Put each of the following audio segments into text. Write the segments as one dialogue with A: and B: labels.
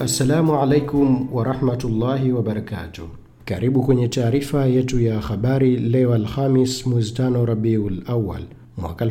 A: Assalamu alaikum wa rahmatullahi wa barakatuh. Karibu kwenye taarifa yetu ya habari leo Alhamis mwezi 5 Rabiul Awwal mwaka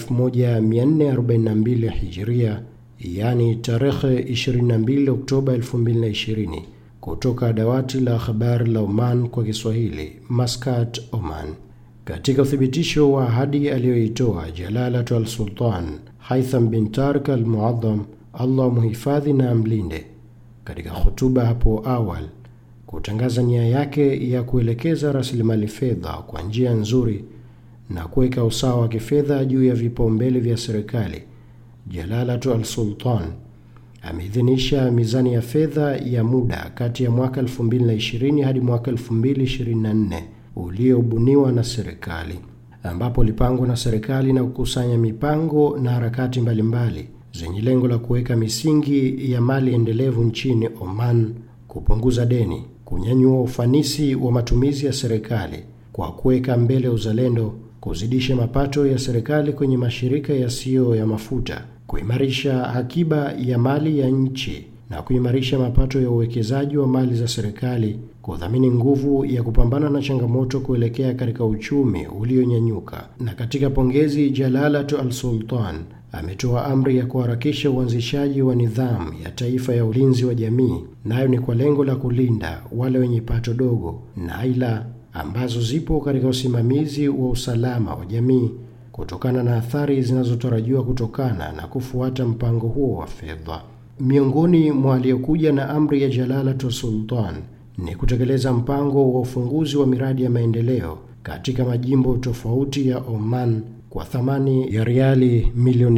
A: 1442 Hijria, yani tarehe 22 Oktoba 2020, kutoka dawati la habari la Oman kwa Kiswahili, Muscat, Oman. Katika uthibitisho wa ahadi aliyoitoa Jalalatu al-Sultan Haitham bin Tariq al-Muazzam, Allah muhifadhi na amlinde, katika hotuba hapo awali kutangaza nia yake ya kuelekeza rasilimali fedha kwa njia nzuri na kuweka usawa wa kifedha juu ya vipaumbele vya serikali, Jalalatu al-Sultan ameidhinisha mizani ya fedha ya muda kati ya mwaka 2020 hadi mwaka 2024 uliobuniwa na serikali, ambapo ulipangwa na serikali na kukusanya mipango na harakati mbalimbali zenye lengo la kuweka misingi ya mali endelevu nchini Oman, kupunguza deni, kunyanyua ufanisi wa matumizi ya serikali kwa kuweka mbele uzalendo, kuzidisha mapato ya serikali kwenye mashirika yasiyo ya mafuta, kuimarisha akiba ya mali ya nchi na kuimarisha mapato ya uwekezaji wa mali za serikali, kudhamini nguvu ya kupambana na changamoto kuelekea katika uchumi ulionyanyuka. Na katika pongezi, Jalalatu al-Sultan ametoa amri ya kuharakisha uanzishaji wa nidhamu ya taifa ya ulinzi wa jamii, nayo ni kwa lengo la kulinda wale wenye pato dogo na aila ambazo zipo katika usimamizi wa usalama wa jamii kutokana na athari zinazotarajiwa kutokana na kufuata mpango huo wa fedha. Miongoni mwa aliyokuja na amri ya Jalalatu Sultan ni kutekeleza mpango wa ufunguzi wa miradi ya maendeleo katika majimbo tofauti ya Oman kwa thamani ya riali milioni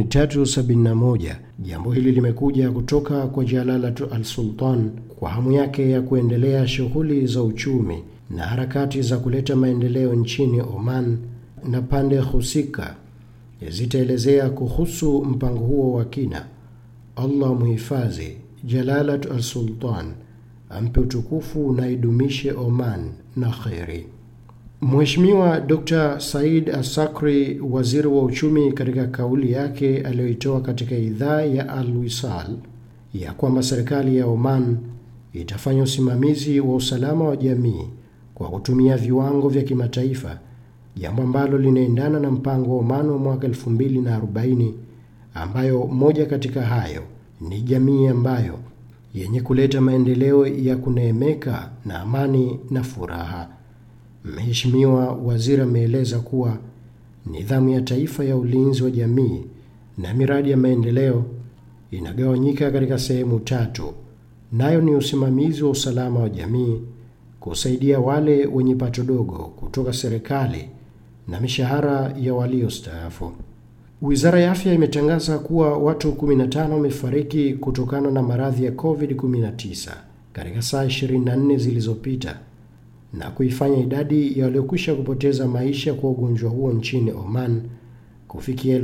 A: 371. Jambo hili limekuja kutoka kwa Jalalatu al-Sultan kwa hamu yake ya kuendelea shughuli za uchumi na harakati za kuleta maendeleo nchini Oman, na pande husika zitaelezea kuhusu mpango huo wa kina. Allah muhifadhi Jalalatu al-Sultan, ampe utukufu na idumishe Oman na khairi. Mheshimiwa Dr. Said Al-Sakri, waziri wa uchumi, katika kauli yake aliyoitoa katika idhaa ya Al-Wisal ya kwamba serikali ya Oman itafanya usimamizi wa usalama wa jamii kwa kutumia viwango vya kimataifa, jambo ambalo linaendana na mpango wa Oman wa mwaka 2040, ambayo moja katika hayo ni jamii ambayo yenye kuleta maendeleo ya kuneemeka na amani na furaha. Mheshimiwa waziri ameeleza kuwa nidhamu ya taifa ya ulinzi wa jamii na miradi ya maendeleo inagawanyika katika sehemu 3, nayo ni usimamizi wa usalama wa jamii, kusaidia wale wenye pato dogo kutoka serikali na mishahara ya waliostaafu. Wizara ya Afya imetangaza kuwa watu 15 wamefariki kutokana na maradhi ya COVID-19 katika saa 24 zilizopita, na kuifanya idadi ya waliokwisha kupoteza maisha kwa ugonjwa huo nchini Oman kufikia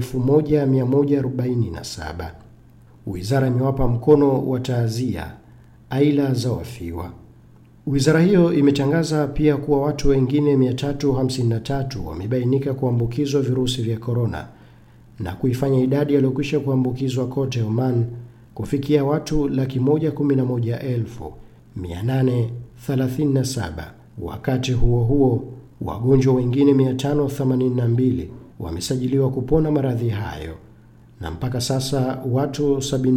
A: 1147. Wizara imewapa mkono wa taazia aila za wafiwa. Wizara hiyo imetangaza pia kuwa watu wengine 353 wamebainika kuambukizwa virusi vya korona, na kuifanya idadi waliokwisha kuambukizwa kote Oman kufikia watu 111,837. Wakati huo huo, wagonjwa wengine 582 wamesajiliwa kupona maradhi hayo, na mpaka sasa watu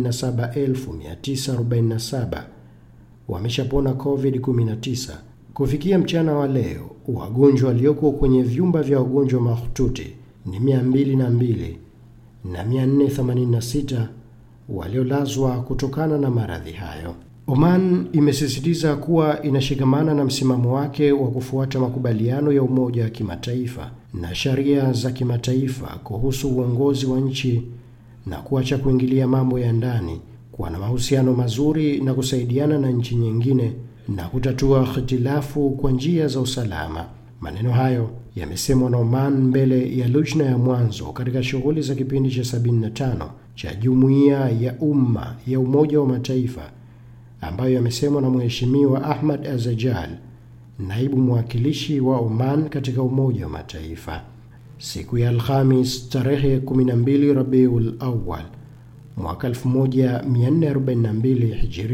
A: 77,947 wameshapona COVID-19. Kufikia mchana wa leo, wagonjwa walioko kwenye vyumba vya wagonjwa mahututi ni 202 na 486 waliolazwa kutokana na maradhi hayo. Oman imesisitiza kuwa inashikamana na msimamo wake wa kufuata makubaliano ya Umoja wa Kimataifa na sheria za kimataifa kuhusu uongozi wa nchi na kuacha kuingilia mambo ya ndani, kuwa na mahusiano mazuri na kusaidiana na nchi nyingine na kutatua hitilafu kwa njia za usalama. Maneno hayo yamesemwa na Oman mbele ya lujna ya mwanzo katika shughuli za kipindi cha 75 cha Jumuiya ya Umma ya Umoja wa Mataifa, ambayo yamesemwa na Mheshimiwa Ahmad Azajal, naibu mwakilishi wa Oman katika Umoja wa Mataifa. Siku ya Alhamis tarehe 12 Rabiul Awwal mwaka 1442 Hijria,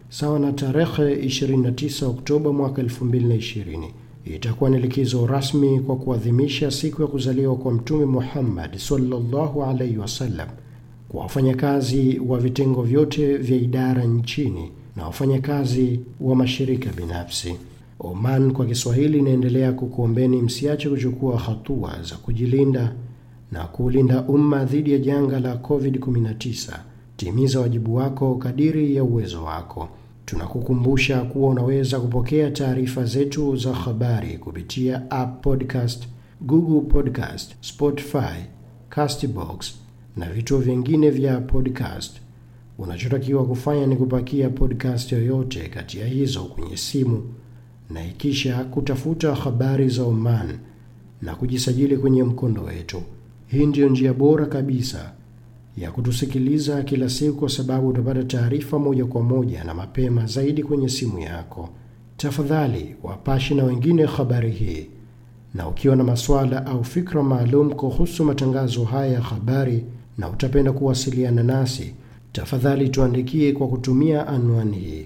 A: sawa na tarehe 29 Oktoba mwaka 2020. Itakuwa ni likizo rasmi kwa kuadhimisha siku ya kuzaliwa kwa Mtume Muhammad sallallahu alaihi wasallam kwa wafanyakazi wa vitengo vyote vya idara nchini na wafanyakazi wa mashirika binafsi. Oman kwa Kiswahili inaendelea kukuombeni msiache kuchukua hatua za kujilinda na kuulinda umma dhidi ya janga la COVID-19. Timiza wajibu wako kadiri ya uwezo wako. Tunakukumbusha kuwa unaweza kupokea taarifa zetu za habari kupitia App Podcast, Google Podcast, Spotify, Castbox na vituo vingine vya podcast. Unachotakiwa kufanya ni kupakia podcast yoyote kati ya hizo kwenye simu na ikisha kutafuta habari za Oman na kujisajili kwenye mkondo wetu. Hii ndio njia bora kabisa ya kutusikiliza kila siku, kwa sababu utapata taarifa moja kwa moja na mapema zaidi kwenye simu yako. Tafadhali wapashi na wengine habari hii, na ukiwa na maswala au fikra maalum kuhusu matangazo haya ya habari na utapenda kuwasiliana nasi, tafadhali tuandikie kwa kutumia anwani hii: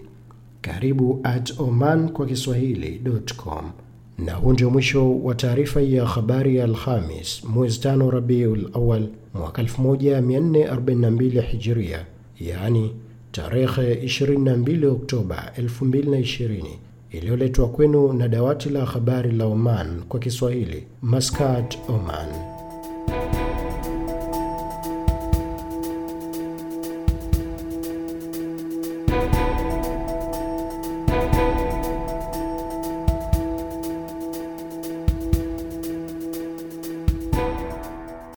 A: karibu@omankwa-kiswahili.com. Na huu ndio mwisho wa taarifa ya habari ya Alhamis, mwezi 5 Rabiul Awal mwaka 1442 Hijria, yani tarehe 22 Oktoba 2020, iliyoletwa kwenu na dawati la habari la Oman kwa Kiswahili, Muscat, Oman.